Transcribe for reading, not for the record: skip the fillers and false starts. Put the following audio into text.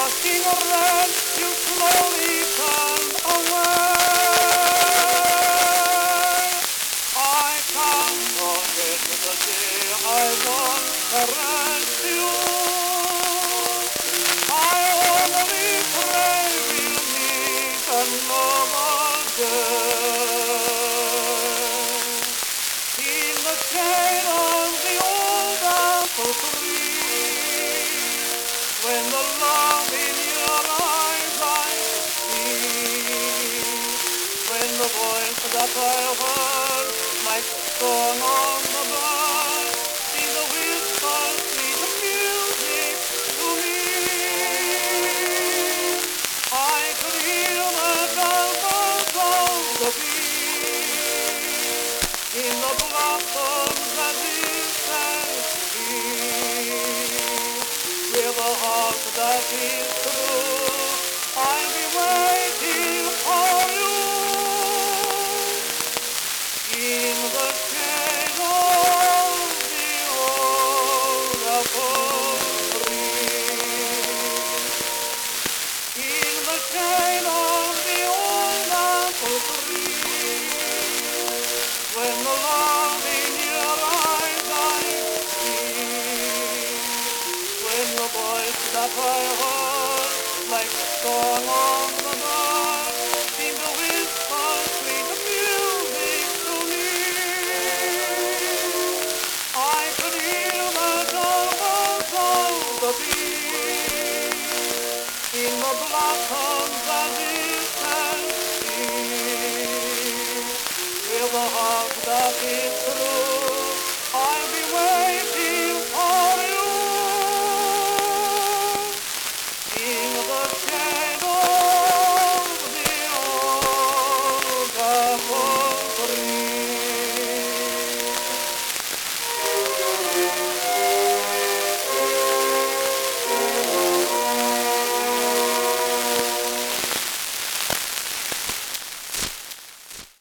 Asking around, you slowly turn away. I can't forget the day I once caressed you. I only pray we'll meet another day. In the shade of the old apple tree, when the love in your eyes I see, when the voice that I heard, like a song on the bird, in the whisper sweet music to me, I could hear the dolphins of the bee, in the blossoms that distant sea, with a heart that is true, I'll be waiting for you in the shade of the old apple tree. In the shade of the old apple tree, when the love in your eyes I see, when the voice that I heard, like a song on the bird, seemed to whisper sweet music to me, I could hear the dolphins of the bee, in the blossom